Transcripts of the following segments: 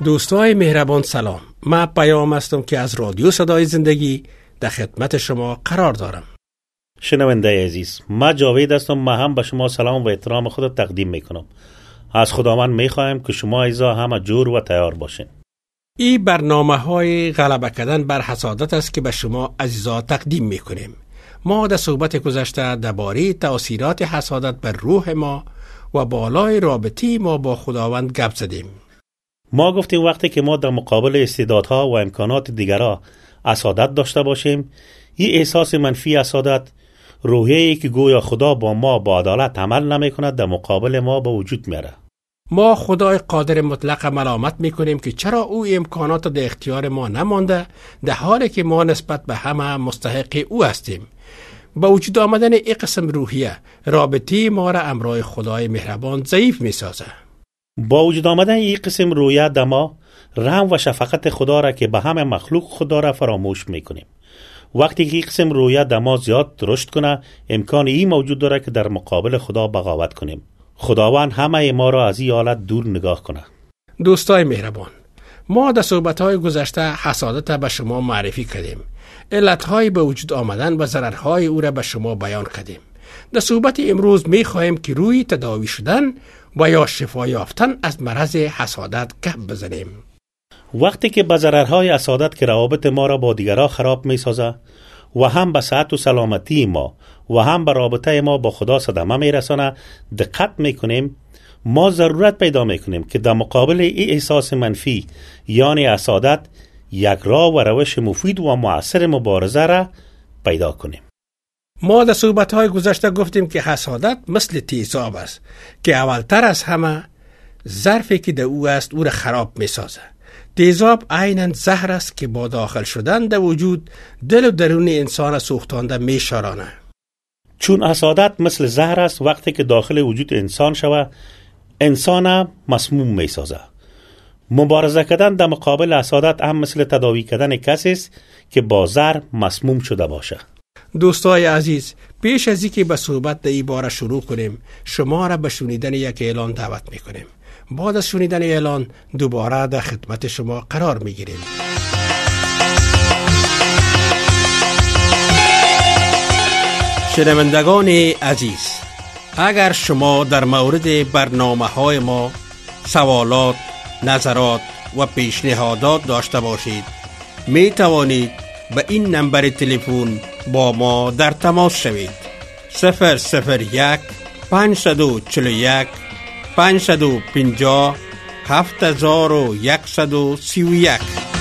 دوستای مهربان سلام. من پیام هستم که از رادیو صدای زندگی در خدمت شما قرار دارم. شنونده عزیز، من جاوید هستم. من هم به شما سلام و احترام خود تقدیم میکنم. از خداوند میخوایم که شما ایزا همه جور و تیار باشین. این برنامه‌های غلبه کردن بر حسادت است که به شما عزیزا تقدیم میکنیم. ما در صحبت گذشته درباره تأثیرات حسادت بر روح ما و بالای رابطه ما با خداوند گپ زدیم. ما گفتیم وقتی که ما در مقابل استعدادها و امکانات دیگرها حسادت داشته باشیم، این احساس منفی حسادت، روحیه‌ای که گویا خدا با ما با عدالت عمل نمی‌کند، در مقابل ما به وجود میاره. ما خدای قادر مطلق ملامت میکنیم که چرا او امکانات در اختیار ما نمانده، در حالی که ما نسبت به همه مستحق او هستیم. با وجود آمدن این قسم روحیه، رابطه ما را امرای خدای مهربان ضعیف میسازه. با وجود آمدن این قسم رویه در ما، رحم و شفقت خدا را که به همه مخلوق خدا را فراموش میکنیم. وقتی که این قسم رویه در ما زیاد رشد کنه، امکان این موجود داره که در مقابل خدا بغاوت کنیم. خداوند همه ما را از این حالت دور نگاه کنه. دوستای مهربان، ما در صحبت‌های گذشته حسادت به شما معرفی کردیم. علت‌های به وجود آمدن و ضررهای او را به شما بیان کردیم. در صحبت امروز می‌خواهیم که روی تداوی شدن و یا شفا یافتن از مرض حسادت گپ بزنیم. وقتی که به ضررهای حسادت که روابط ما را با دیگران خراب می‌سازه و هم به صحت و سلامتی ما و هم به رابطه ما با خدا صدمه میرسانه دقت میکنیم، ما ضرورت پیدا میکنیم که در مقابل این احساس منفی یعنی حسادت یک راه و روش مفید و مؤثر مبارزه را پیدا کنیم. ما در صحبت‌های گذشته گفتیم که حسادت مثل تیزاب است که اولتر از همه ظرفی که در او است او را خراب میسازه. تیزاب عیناً زهر است که با داخل شدن در وجود دل و درون انسان سوختانده میشارانه. چون حسادت مثل زهر است، وقتی که داخل وجود انسان شوه، انسان مسموم میسازه. مبارزه کردن در مقابل حسادت هم مثل تداوی کردن کسی است که با زهر مسموم شده باشه. دوستای عزیز، پیش از اینکه به صحبت در این باره شروع کنیم، شما را به شنیدن یک اعلان دعوت میکنیم. بعد از شنیدن اعلان دوباره در خدمت شما قرار میگیریم. شنوندگان عزیز، اگر شما در مورد برنامه‌های ما سوالات، نظرات و پیشنهادات داشته باشید، می توانید به این نمبر تلفن با ما در تماس شوید. 001 541 550 7131.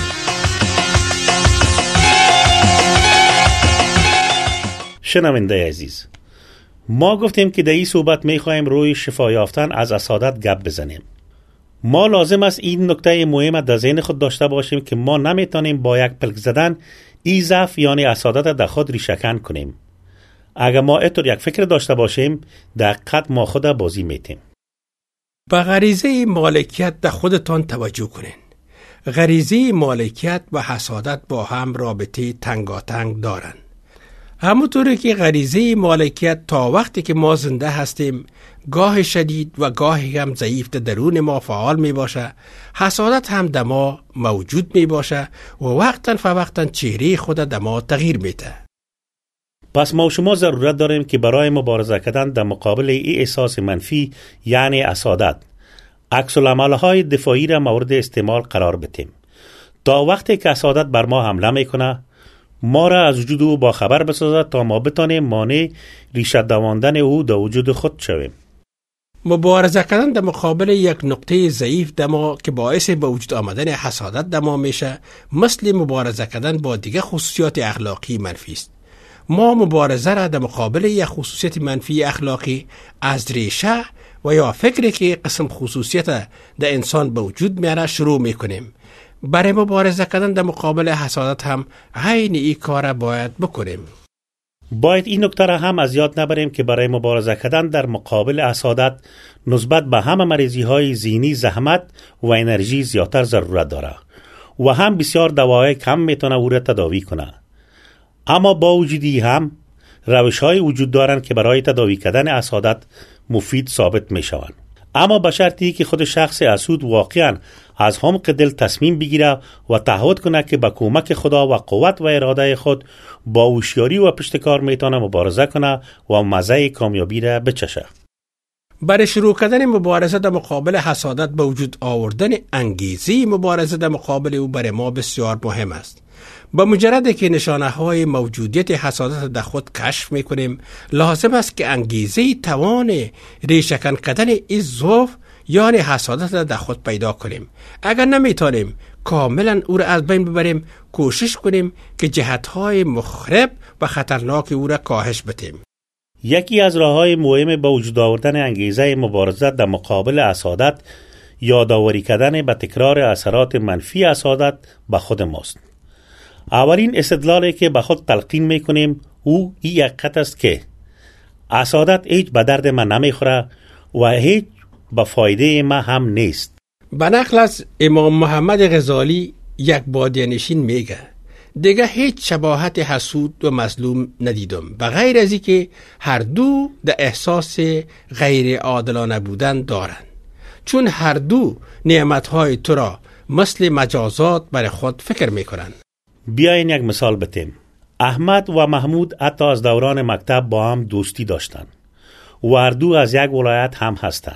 شنونده عزیز، ما گفتیم که در این صحبت میخوایم روی شفا یافتن از حسادت گپ بزنیم. ما لازم است این نکته مهم در ذهن خود داشته باشیم که ما نمیتونیم با یک پلک زدن این ضعف یعنی حسادت در خود ریشه‌کن کنیم. اگر ما اینطور یک فکر داشته باشیم، در حقیقت ما خود بازی میتیم. به غریزه مالکیت در خودتان توجه کنین. غریزه مالکیت و حسادت با هم رابطه تنگاتنگ دارن. همونطوری که غریزه مالکیت تا وقتی که ما زنده هستیم گاه شدید و گاهی هم ضعیف در درون ما فعال می باشه، حسادت هم در ما موجود می باشه و وقتا فوقتا چهره خود در ما تغییر میده. پس ما و شما ضرورت داریم که برای مبارزه کردن در مقابل این احساس منفی یعنی حسادت، عکس العمل‌های دفاعی را مورد استعمال قرار بدیم. تا وقتی که حسادت بر ما حمله میکنه، ما را از وجود او با خبر بسازد تا ما بتانیم مانع ریشه دواندن او در وجود خود شویم. مبارزه کردن در مقابل یک نقطه ضعیف در ما که باعث به وجود آمدن حسادت در ما میشه، مثل مبارزه کردن با دیگه خصوصیات اخلاقی منفی است. ما مبارزه را در مقابل یک خصوصیت منفی اخلاقی از ریشه و یا فکری که قسم خصوصیت در انسان به وجود میاره شروع میکنیم. برای مبارزه کردن در مقابل حسادت هم عین این کار باید بکنیم. باید این نکته را هم از یاد نبریم که برای مبارزه کردن در مقابل حسادت نسبت به همه مریضی های ذهنی زحمت و انرژی زیادتر ضرورت داره و هم بسیار دوای کم میتونه او را تداوی کنه. اما با وجودی هم روش های وجود دارند که برای تداوی کردن حسادت مفید ثابت می شوند. اما به شرطی که خود شخص حسود واقعا از عمق دل تصمیم بگیره و تعهد کنه که با کمک خدا و قوت و اراده خود با هوشیاری و پشتکار میتونه مبارزه کنه و مزه کامیابی را بچشه. برای شروع کردن مبارزه در مقابل حسادت به وجود آوردن انگیزه مبارزه در مقابل او برای ما بسیار مهم است. با مجرد که نشانه های موجودیت حسادت در خود کشف میکنیم، لازم است که انگیزه توان ریشه‌کن کردن این ضعف یعنی حسادت را در خود پیدا کنیم. اگر نمیتونیم کاملا او را از بین ببریم، کوشش کنیم که جهت‌های مخرب و خطرناک او را کاهش بدیم. یکی از راه‌های مهم به وجود آوردن انگیزه مبارزه در مقابل حسادت یادآوری کردن به تکرار اثرات منفی حسادت به خود ماست. اولین استدلالی که به خود تلقین میکنیم او این حقیقت است که حسادت هیچ به درد من نمیخوره و هیچ به فایده ما هم نیست. به نقل از امام محمد غزالی یک بادیه‌نشین میگه دیگه هیچ شباهت حسود و مظلوم ندیدم به غیر از که هر دو در احساس غیر عادلانه بودن دارند، چون هر دو نعمتهای تو را مثل مجازات برای خود فکر میکنند. بیاین یک مثال بتیم. احمد و محمود حتی از دوران مکتب با هم دوستی داشتند و هر دو از یک ولایت هم هستند.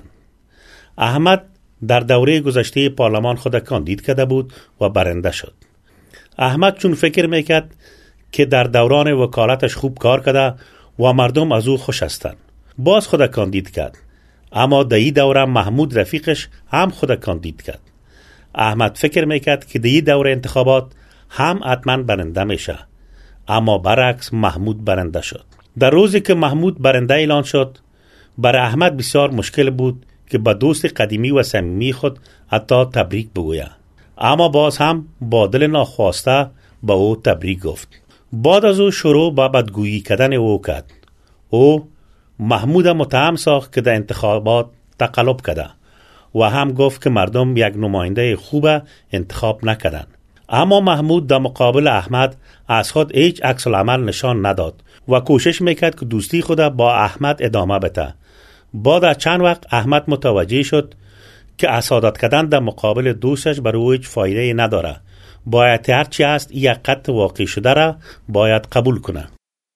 احمد در دوره گذشته پارلمان خود کاندید کرده بود و برنده شد. احمد چون فکر میکرد که در دوران وکالتش خوب کار کرده و مردم از او خوش هستند، باز خود کاندید کرد. اما در این دوره محمود رفیقش هم خود کاندید کرد. احمد فکر میکرد که در این دوره انتخابات هم حتما برنده میشه، اما برعکس محمود برنده شد. در روزی که محمود برنده اعلان شد، برای احمد بسیار مشکل بود که با دوست قدیمی و صمیمی خود حتی تبریک بگوید، اما باز هم با دل ناخواسته با او تبریک گفت. بعد از او شروع با بدگویی کردن او کرد. او محمود متهم ساخت که در انتخابات تقلب کرده و هم گفت که مردم یک نماینده خوب انتخاب نکردند. اما محمود در مقابل احمد از خود هیچ عکس العمل نشان نداد و کوشش میکرد که دوستی خود با احمد ادامه بده. بعد از چند وقت احمد متوجه شد که حسادت کردن در مقابل دوستش برای او هیچ فایده نداره. باید هرچی هست این حقیقت واقع شده را باید قبول کنه.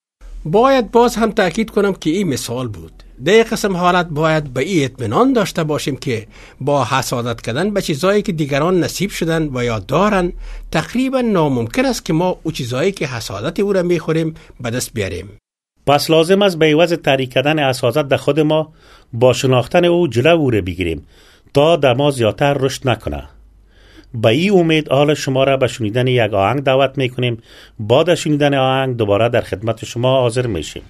باید باز هم تأکید کنم که این مثال بود. در این قسم حالت باید به این اطمینان داشته باشیم که با حسادت کردن به چیزایی که دیگران نصیب شدن و یا دارن تقریبا ناممکن است که ما او چیزایی که حسادت او را میخوریم به دست بیاریم. پس لازم است به عوض تحریک کردن حسادت در خود ما با شناختن او جلو او را بگیریم تا در ما زیادتر رشد نکنه. با این امید حال شما را به شنیدن یک آهنگ دعوت میکنیم. بعد از شنیدن آهنگ دوباره در خدمت شما حاضر میشیم.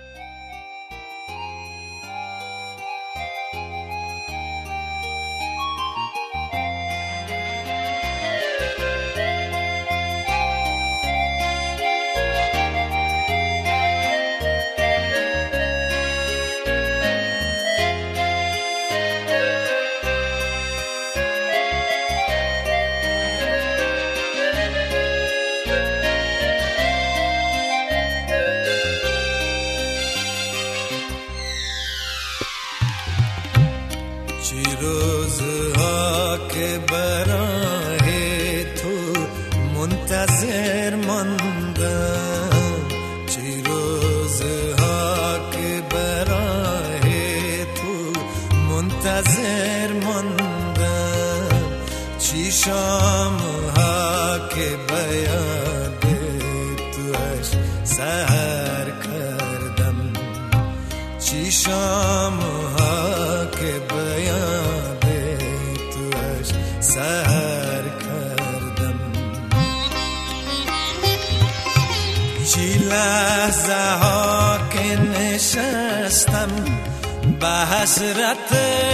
حسرت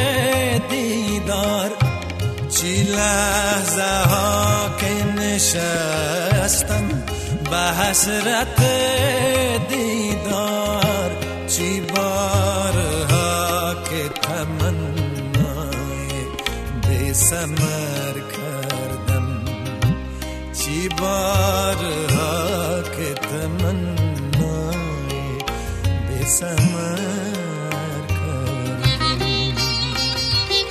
دیدار چی لحظه ها که نشستم به حسرت دیدار چی بارها که تمنای بی ثمر کردم چی بارها که تمنای بی ثمر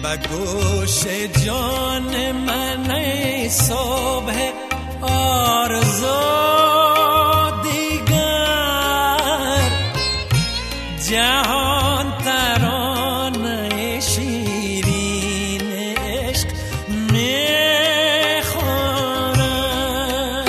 به گوش جان من ای صبح آرزو دیگر جهان ترانه شیرین عشق میخوانم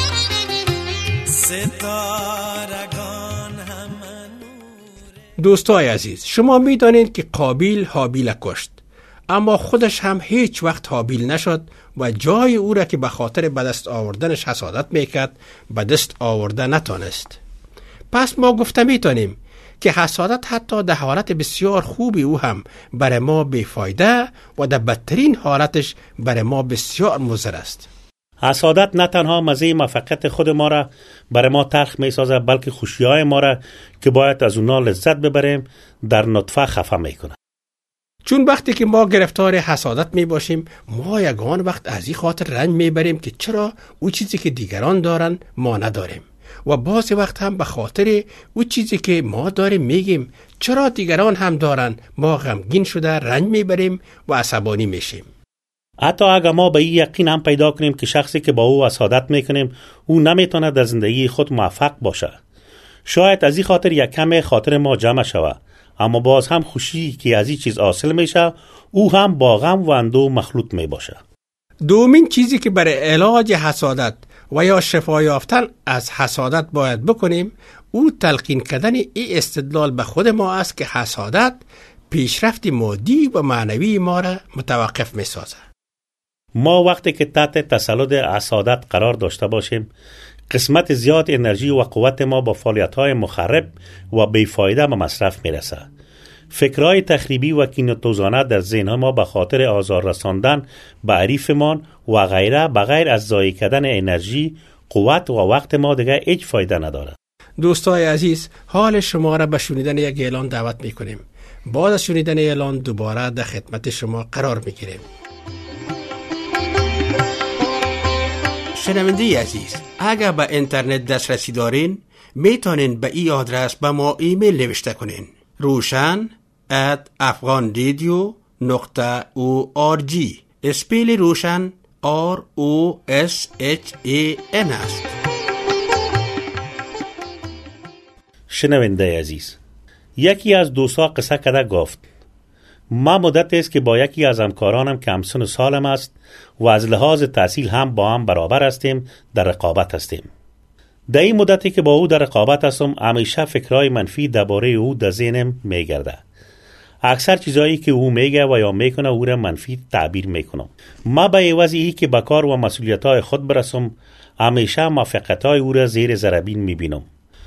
ستارگان همه نور. دوستای عزیز، شما میدانید که قابیل هابیل کشت، اما خودش هم هیچ وقت هابیل نشد و جای او را که به خاطر به دست آوردنش حسادت میکرد به دست آورده نتانست. پس ما گفته میتونیم که حسادت حتی در حالت بسیار خوبی او هم برای ما بیفایده و در بدترین حالتش برای ما بسیار مضر است. حسادت نه تنها مزه موفقیت خود ما را برای ما تلخ می سازه، بلکه خوشی‌های ما را که باید از اونا لذت ببریم در نطفه خفه می کنه. چون وقتی که ما گرفتار حسادت می باشیم، ما یگان وقت از این خاطر رنج می بریم که چرا او چیزی که دیگران دارن ما نداریم، و بعضی وقت هم به خاطر او چیزی که ما داریم میگیم چرا دیگران هم دارن ما غمگین شده رنج می بریم و عصبانی میشیم. حتی اگر ما به این یقین هم پیدا کنیم که شخصی که با او حسادت میکنیم او نمیتونه در زندگی خود موفق باشه، شاید از این خاطر یک کم خاطر ما جمع شود، اما باز هم خوشی که از این چیز حاصل میشه او هم با غم و اندوه مخلوط میباشه. دومین چیزی که برای علاج حسادت و یا شفا یافتن از حسادت باید بکنیم او تلقین کردن این استدلال به خود ما است که حسادت پیشرفت مادی و معنوی ما را متوقف میسازه. ما وقتی که تحت تسلط حسادت قرار داشته باشیم، قسمت زیاد انرژی و قوت ما با فعالیت‌های مخرب و بیفایده به مصرف میرسه. فکرهای تخریبی و کینه‌توزانه در ذهن ما به خاطر آزار رساندن به حریفمان و غیره بغیر از ضایع کردن انرژی، قوت و وقت ما دیگه هیچ فایده نداره. دوستای عزیز، حال شما را به شنیدن یک اعلان دعوت میکنیم. بعد از شنیدن اعلان دوباره در خدمت شما قرار میگیریم. شنونده عزیز، اگر به اینترنت دسترسی دارین میتونین به این آدرس به ما ایمیل نوشته کنین: roshan@afghanradio.org. اسپیل روشن ROSHAN است. شنونده عزیز، یکی از دوستا قصه کرده گفت ما مدت است که با یکی از همکارانم که همسن سالم است و از لحاظ تحصیل هم با هم برابر هستیم در رقابت هستیم. در این مدتی که با او در رقابت هستم همیشه فکرهای منفی درباره او در ذهنم میگرده. اکثر چیزایی که او میگه و یا میکنه او را منفی تعبیر میکنم. ما به عوض ای که به کار و مسئولیت‌های خود برسم همیشه موفقیت‌های او را زیر ذره-بین میبینم.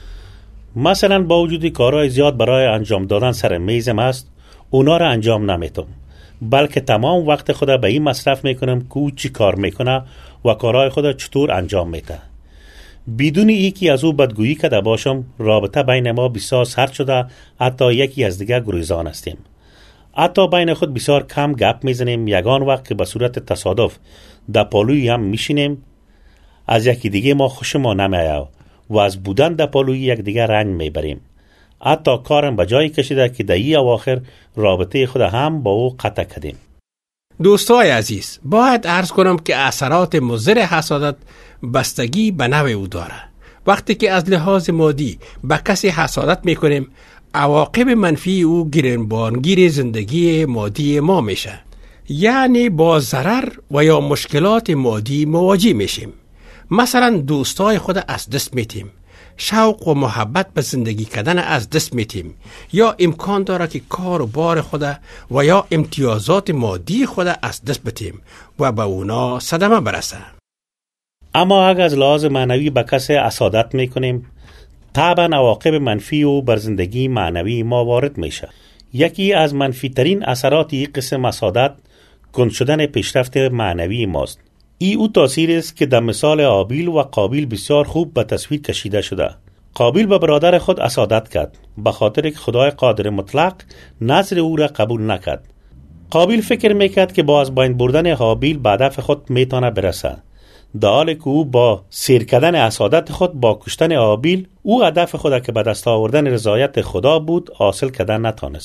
مثلا با وجود کارهای زیاد برای انجام دادن سر میزم است، اونا را انجام نمیتم، بلکه تمام وقت خود به این مصرف میکنم که او چی کار میکنه و کارهای خود چطور انجام میده. بدون اینکه از او بدگویی کرده باشم رابطه بین ما بسیار سرد شده، حتی یکی از دیگر گریزان هستیم. حتی بین خود بسیار کم گپ میزنیم. یگان وقت که به صورت تصادف در پالوی هم میشینیم از یکی دیگه ما خوشمان نمیآید و از بودن در پالوی یک دیگر رنج میبریم. حتی کارم به جایی کشیده که در این اواخر رابطه خود هم با او قطع کردیم. دوستای عزیز، باید عرض کنم که اثرات مضر حسادت بستگی به نوع او داره. وقتی که از لحاظ مادی به کسی حسادت میکنیم عواقب منفی او گرانبارگیر زندگی مادی ما میشه، یعنی با ضرر و یا مشکلات مادی مواجه میشیم. مثلا دوستای خود از دست میتیم، شوق و محبت به زندگی کردن از دست میتیم، یا امکان داره که کار و بار خود و یا امتیازات مادی خود از دست بتیم و به اونا صدمه برسه. اما اگر از لحاظ معنوی به کسی حسادت میکنیم طبعا عواقب منفی او بر زندگی معنوی ما وارد میشه. یکی از منفی ترین اثرات این قسم حسادت گم شدن پیشرفت معنوی ماست. او تاثیر است که در مثال هابیل و قابیل بسیار خوب به تصویر کشیده شده. قابیل به برادر خود حسادت کرد به خاطر که خدای قادر مطلق نظر او را قبول نکرد. قابیل فکر میکرد که با از بین بردن هابیل به هدف خود میتونه برسه، در حالی که او با سیر کردن حسادت خود با کشتن هابیل او هدف خود که به دست آوردن رضایت خدا بود حاصل کردن نتانست.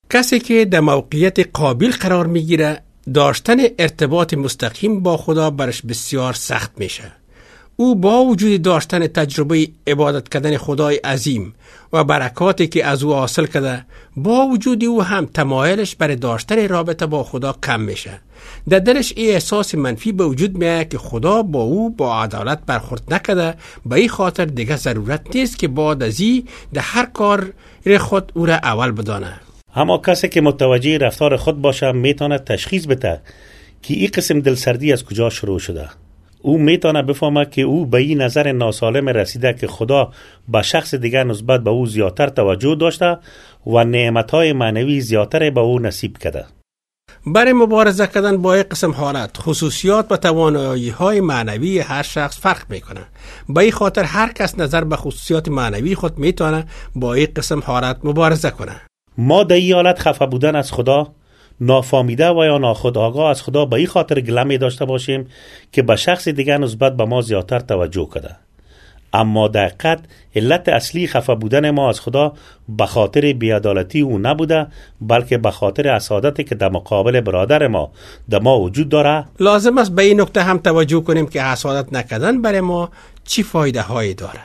کسی که در موقعیت قابل قرار میگیره داشتن ارتباط مستقیم با خدا برش بسیار سخت میشه. او با وجود داشتن تجربه عبادت کردن خدای عظیم و برکاتی که از او حاصل کرده، با وجود او هم تمایلش برای داشتن رابطه با خدا کم میشه. در دلش این احساس منفی به وجود میاد که خدا با او با عدالت برخورد نکرده، به این خاطر دیگه ضرورت نیست که بعد از این در هر کار خود او را اول بدانه. اما کسی که متوجه رفتار خود باشه میتونه تشخیص بده که این قسم دلسردی از کجا شروع شده. او میتونه بفهمه که او به این نظر ناسالم رسیده که خدا به شخص دیگر نسبت به او زیادتر توجه داشته و نعمتهای معنوی زیادتر به او نصیب کرده. برای مبارزه کردن با این قسم حالت، خصوصیات و توانایی‌های معنوی هر شخص فرق میکنه. به این خاطر هر کس نظر به خصوصیات معنوی خود میتونه با این قسم حالت مبارزه کنه. ما در این حالت خفه بودن از خدا، نافهمیده و یا ناخودآگاه از خدا به این خاطر گله داشته باشیم که به شخص دیگر نسبت به ما زیادتر توجه کرده. اما در حقیقت علت اصلی خفه بودن ما از خدا به خاطر بی‌عدالتی او نبوده، بلکه به خاطر حسادتی که در مقابل برادر ما در ما وجود داره. لازم است به این نکته هم توجه کنیم که حسادت نکردن برای ما چی فایده هایی داره.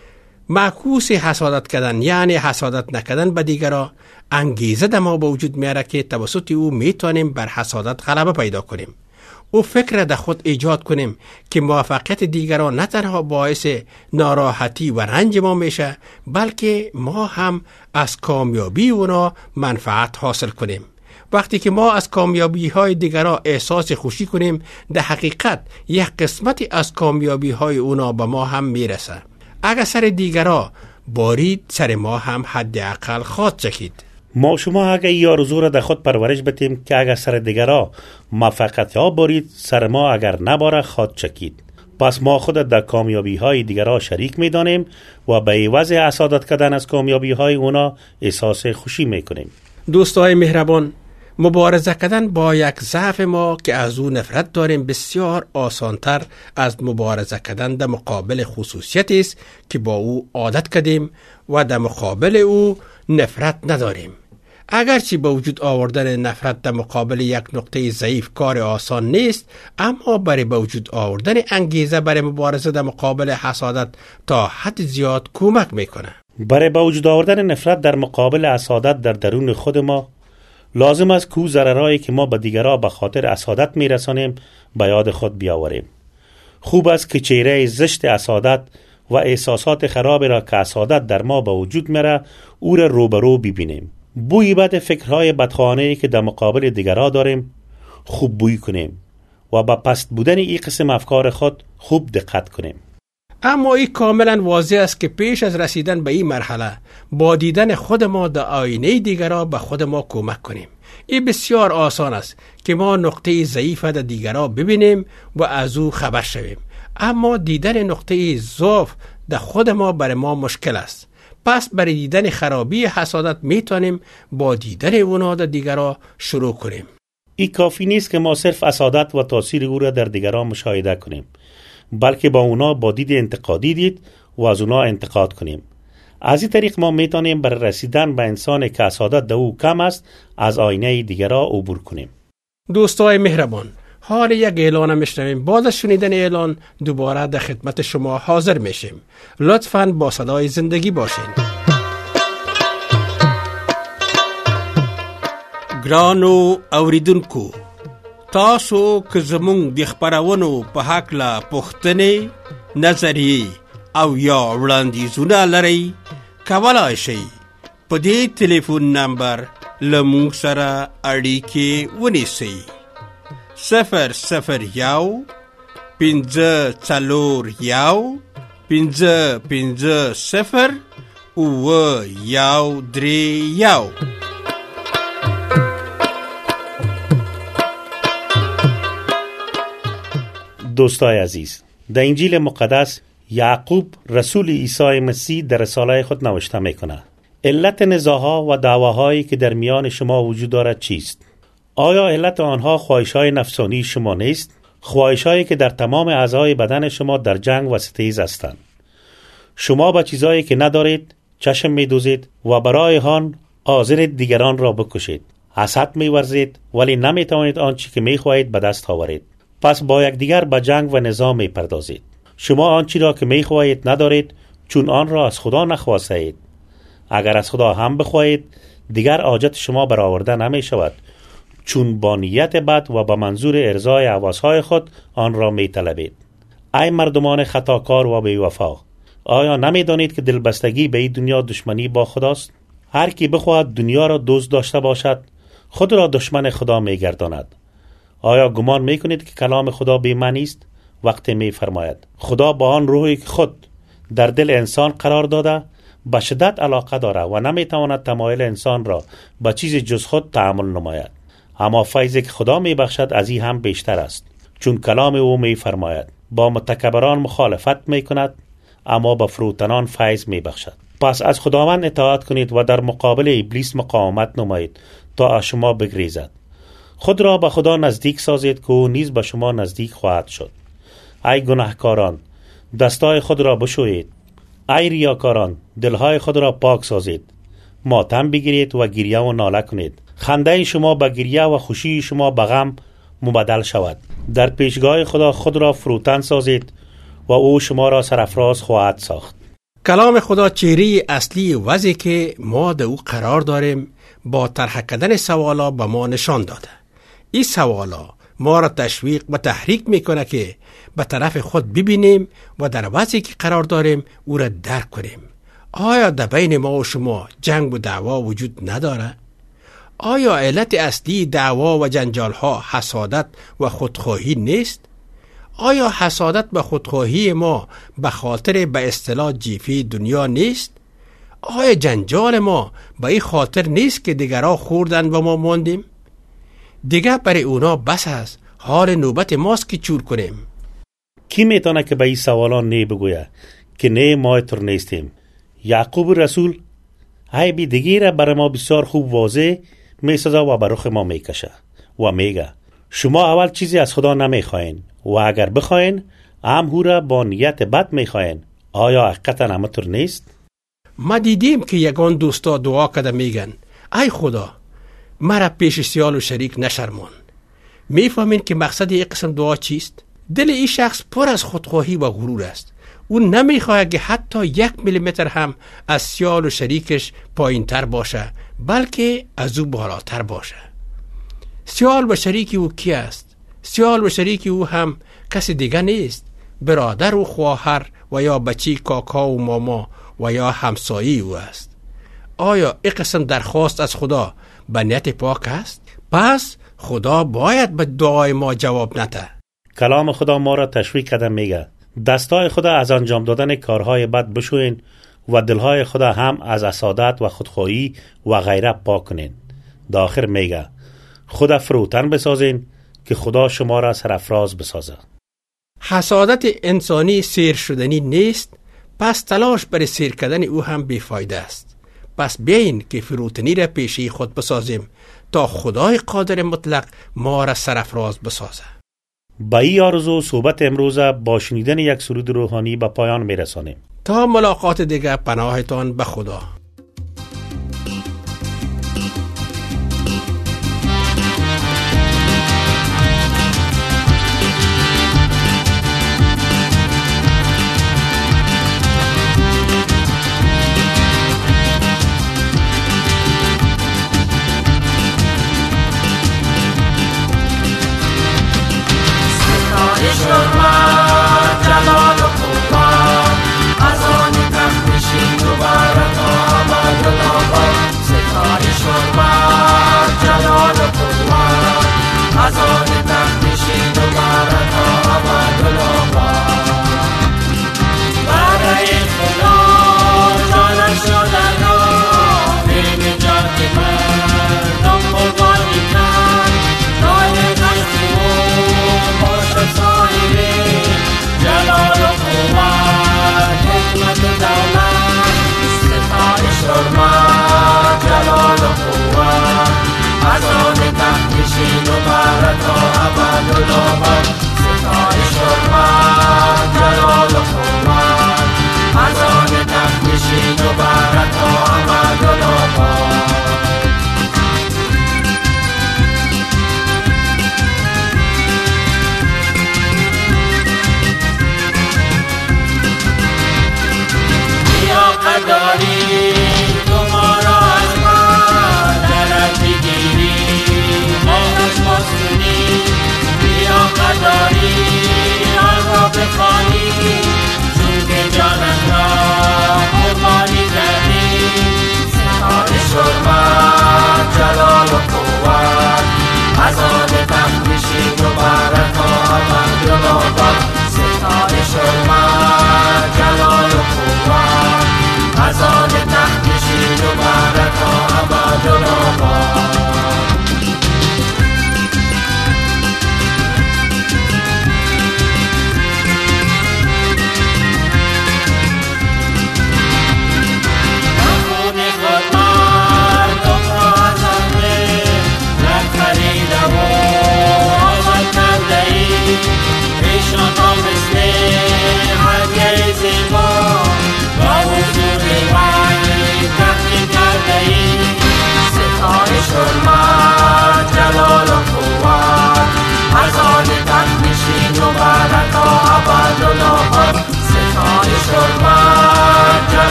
معکوس حسادت کردن یعنی حسادت نکردن به دیگران انگیزه در ما به وجود میاره که توسط او میتونیم بر حسادت غلبه پیدا کنیم. او فکر در خود ایجاد کنیم که موفقیت دیگران نه تنها باعث ناراحتی و رنج ما میشه، بلکه ما هم از کامیابی اونا منفعت حاصل کنیم. وقتی که ما از کامیابی های دیگران احساس خوشی کنیم، در حقیقت یک قسمتی از کامیابی های اونا به ما هم میرسه. اگر سر دیگران بارید، سر ما هم حداقل خواهد چکید. ما شما اگر این آرزو را در خود پرورش بدیم که اگر سر دیگران موفقیت ها بارید، سر ما اگر نباره خواهد چکید. پس ما خود در کامیابی های دیگران شریک می دانیم و به عوض حسادت کردن از کامیابی های اونا احساس خوشی می کنیم. دوستای مهربان، مبارزه کردن با یک ضعف ما که از او نفرت داریم بسیار آسانتر از مبارزه کردن در مقابل خصوصیتی است که با او عادت کردیم و در مقابل او نفرت نداریم. اگرچه با وجود آوردن نفرت در مقابل یک نقطه ضعیف کار آسان نیست، اما برای با وجود آوردن انگیزه برای مبارزه در مقابل حسادت تا حد زیاد کمک میکنه. برای با وجود آوردن نفرت در مقابل حسادت در درون خود ما لازم است که ضررهایی که ما به دیگران به خاطر حسادت میرسانیم به یاد خود بیاوریم. خوب است که چهره زشت حسادت و احساسات خراب را که حسادت در ما به وجود میاره او را روبرو ببینیم. بوی بد فکرهای بدخواهانه‌ای که در مقابل دیگران داریم خوب بوی کنیم و با پست بودن این قسم افکار خود خوب دقت کنیم. اما این کاملا واضح است که پیش از رسیدن به این مرحله با دیدن خود ما در آینه دیگران به خود ما کمک کنیم. این بسیار آسان است که ما نقطه ضعیف در دیگران ببینیم و از او خبر شویم، اما دیدن نقطه ضعف در خود ما برای ما مشکل است. پس برای دیدن خرابی حسادت میتونیم با دیدن اونا در دیگران شروع کنیم. این کافی نیست که ما صرف حسادت و تاثیر او را در دیگران مشاهده کنیم، بلکه با اونا با دید انتقادی دید و از اونا انتقاد کنیم. از این طریق ما میتونیم برای رسیدن به انسان که حسادت در او کم است از آینه دیگران عبور کنیم. دوستای مهربان، حال یک اعلان میشنویم. بعد از شنیدن اعلان دوباره در خدمت شما حاضر میشیم. لطفاً با صدای زندگی باشین. ګرانو اوریدونکو، تاسو که زمونږ د خپرونو په هکله پوښتنې، نظریې او یا وړاندیزونه لرئ، کولی شئ په دې ټلیفون نمبر له موږ سره اړیکې ونیسئ. 001 541 550 931. دوستای عزیز، در انجیل مقدس یعقوب رسول عیسی مسیح در رساله خود نوشته میکنه: علت نزاع‌ها و دعواهایی که در میان شما وجود دارد چیست؟ آیا علت آنها خواهش‌های نفسانی شما نیست؟ خواهش‌هایی که در تمام اعضای بدن شما در جنگ و ستیز هستند. شما به چیزایی که ندارید چشم می‌دوزید و برای حاضرید دیگران را بکشید. حسد می‌ورزید ولی نمی‌توانید آنچه که می‌خواهید به دست آورید. پس با یکدیگر به جنگ و نظام می‌پردازید. شما آنچه را که می‌خواهید ندارید چون آن را از خدا نخواستید. اگر از خدا هم بخواهید دیگر حاجت شما برآورده نمی‌شود، چون با نیت بد و با منظور ارضای هوس‌های خود آن را می‌طلبید. ای مردمان خطاکار و بی‌وفا، آیا نمی‌دانید که دلبستگی به این دنیا دشمنی با خداست؟ هر کی بخواهد دنیا را دوست داشته باشد خود را دشمن خدا می‌گرداند. آیا گمان می‌کنید که کلام خدا بی‌معنی است وقتی می‌فرماید خدا با آن روحی که خود در دل انسان قرار داده به شدت علاقه داره و نمی‌تواند تمایل انسان را به چیز جز خود تحمل نماید، اما فیضی که خدا می‌بخشد از این هم بیشتر است، چون کلام او می‌فرماید با متکبران مخالفت می‌کند اما به فروتنان فیض می‌بخشد. پس از خداوند اطاعت کنید و در مقابل ابلیس مقاومت نمایید تا از شما بگریزد. خود را به خدا نزدیک سازید که او نیز به شما نزدیک خواهد شد. ای گناهکاران، دستای خود را بشویید. ای ریاکاران، دلهای خود را پاک سازید. ماتم بگیرید و گریه و ناله کنید. خنده شما به گریه و خوشی شما به غم مبدل شود. در پیشگاه خدا خود را فروتن سازید و او شما را سرافراز خواهد ساخت. کلام خدا چهره اصلی وضعی که ما در او قرار داریم با طرح کردن سوالا به ما نشان داده. این سوالا ما را تشویق و تحریک میکنه که به طرف خود ببینیم و در وضعی که قرار داریم او را درک کنیم. آیا در بین ما و شما جنگ و دعوا وجود نداره؟ آیا علت اصلی دعوا و جنجال ها حسادت و خودخواهی نیست؟ آیا حسادت و خودخواهی ما به خاطر به اصطلاح جیفی دنیا نیست؟ آیا جنجال ما به این خاطر نیست که دیگرها خوردن و ما ماندیم؟ دیگه برای اونا بس است، حال نوبت ماست که چور کنیم. کی میتونه که به این سوالان نه بگویه که نه ما تر نیستیم؟ یعقوب رسول عیبی دیگه را برای ما بسیار خوب واضح میسازه و بر رخ ما میکشه و میگه شما اول چیزی از خدا نمیخواین و اگر بخواین هم او را با نیت بد میخواین. آیا حقیقتا همطور نیست؟ ما دیدیم که یگان دوستا دعا کرده میگن ای خدا مرا پیش سیال و شریک نشرمان. میفهمین که مقصد یک قسم دعا چیست؟ دل این شخص پر از خودخواهی و غرور است. اون نمیخواد که حتی 1 میلیمتر هم از سیال و شریکش پایین تر باشه، بلکه از او بالاتر باشه. سیال و شریک او کی است؟ سیال و شریک او هم کسی دیگه نیست، برادر و خواهر و یا بچی کاکا و ماما و یا همسایه او است. آیا این قسم درخواست از خدا به نیت پاک است؟ پس خدا باید به دعای ما جواب نده. کلام خدا ما را تشویق کرده میگه دستای خدا از انجام دادن کارهای بد بشوین و دلهای خدا هم از حسادت و خودخواهی و غیره پاک کنین. داخل میگه خدا فروتن بسازین که خدا شما را سرافراز بسازه. حسادت انسانی سیر شدنی نیست، پس تلاش برای سیر کردن او هم بیفایده است. پس بیاین که فروتنی را پیشی خود بسازیم تا خدای قادر مطلق ما را سرافراز بسازه. با این آرزو صحبت امروز با شنیدن یک سرود روحانی به پایان میرسانیم. تا ملاقات دیگر پناهتان به خدا.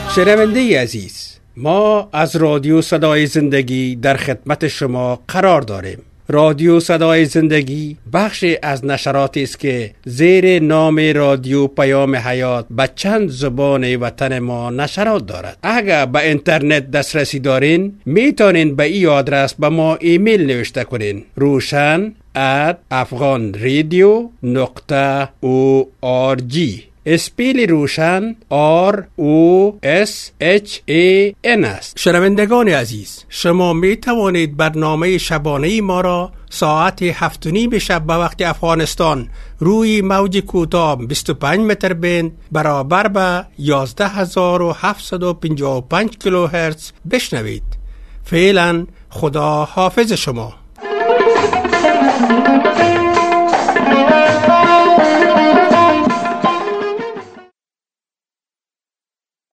شنونده عزیز، ما از رادیو صدای زندگی در خدمت شما قرار داریم. رادیو صدای زندگی بخشی از نشراتی است که زیر نام رادیو پیام حیات به چند زبان وطن ما نشرات دارد. اگر به اینترنت دسترسی دارین میتونین به این آدرس به ما ایمیل نوشته کنین: roshan@afghanradio.org. اسپیل روشن ROSHAN است. شنوندگان عزیز، شما می توانید برنامه شبانه ما را ساعت 7:30 شب به وقت افغانستان روی موج کوتاه 25 متر بند برابر به 11755 کیلوهرتز بشنوید. فعلا خدا حافظ شما.